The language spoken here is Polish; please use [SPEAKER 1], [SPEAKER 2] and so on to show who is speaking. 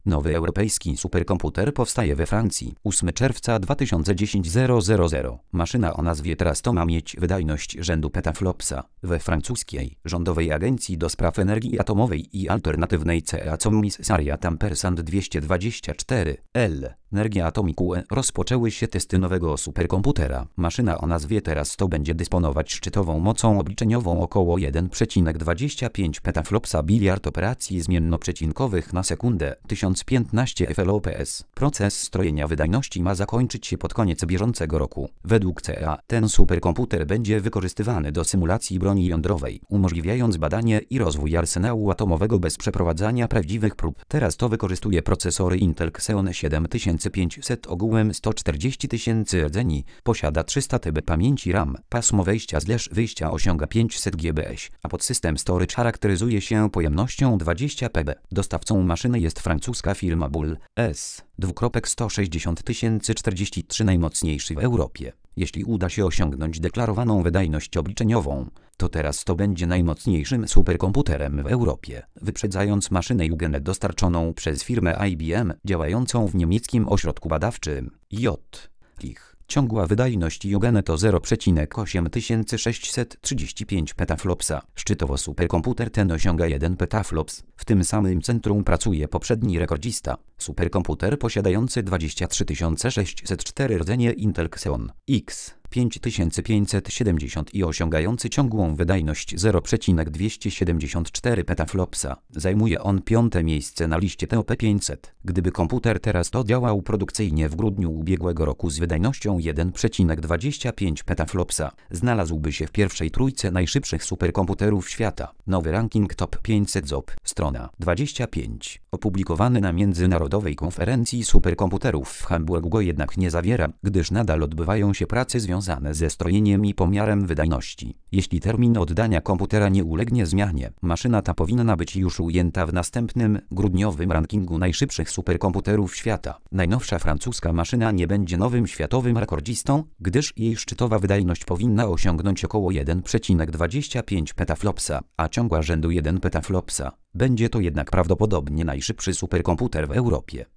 [SPEAKER 1] Nowy europejski superkomputer powstaje we Francji. 8 czerwca 2010 000. Maszyna o nazwie Trasto ma mieć wydajność rzędu petaflopsa. We francuskiej rządowej agencji do spraw energii atomowej i alternatywnej CEA Commissaria Ampersand 224 L. Energia Atomique rozpoczęły się testy nowego superkomputera. Maszyna o nazwie Trasto będzie dysponować szczytową mocą obliczeniową około 1,25 petaflopsa biliard operacji zmiennoprzecinkowych na sekundę 1015 FLOPS. Proces strojenia wydajności ma zakończyć się pod koniec bieżącego roku. Według CEA ten superkomputer będzie wykorzystywany do symulacji broni jądrowej, umożliwiając badanie i rozwój arsenału atomowego bez przeprowadzania prawdziwych prób. Teraz to wykorzystuje procesory Intel Xeon 7500 ogółem 140 000 rdzeni, posiada 300 TB pamięci RAM, pasmo wejścia/wyjścia osiąga 500 GBS, a podsystem storage charakteryzuje się pojemnością 20 PB. Dostawcą maszyny jest francuska firma Bull S. 160 043 najmocniejszy w Europie. Jeśli uda się osiągnąć deklarowaną wydajność obliczeniową, to teraz to będzie najmocniejszym superkomputerem w Europie, wyprzedzając maszynę Huygens dostarczoną przez firmę IBM działającą w niemieckim ośrodku badawczym J.Lich. Ciągła wydajność Huygens to 0,8635 petaflopsa. Szczytowo superkomputer ten osiąga 1 petaflops. W tym samym centrum pracuje poprzedni rekordzista, superkomputer posiadający 23 604 rdzenie Intel Xeon X 5570 i osiągający ciągłą wydajność 0,274 petaflopsa. Zajmuje on 5. miejsce na liście TOP 500. Gdyby komputer teraz to działał produkcyjnie w grudniu ubiegłego roku z wydajnością 1,25 petaflopsa, znalazłby się w pierwszej trójce najszybszych superkomputerów świata. Nowy ranking TOP 500 ZOP, strona 25, opublikowany na Międzynarodowej Konferencji Superkomputerów w Hamburgu go jednak nie zawiera, gdyż nadal odbywają się prace związane ze strojeniem i pomiarem wydajności. Jeśli termin oddania komputera nie ulegnie zmianie, maszyna ta powinna być już ujęta w następnym, grudniowym rankingu najszybszych superkomputerów świata. Najnowsza francuska maszyna nie będzie nowym światowym rekordzistą, gdyż jej szczytowa wydajność powinna osiągnąć około 1,25 petaflopsa, a ciągła rzędu 1 petaflopsa. Będzie to jednak prawdopodobnie najszybszy superkomputer w Europie.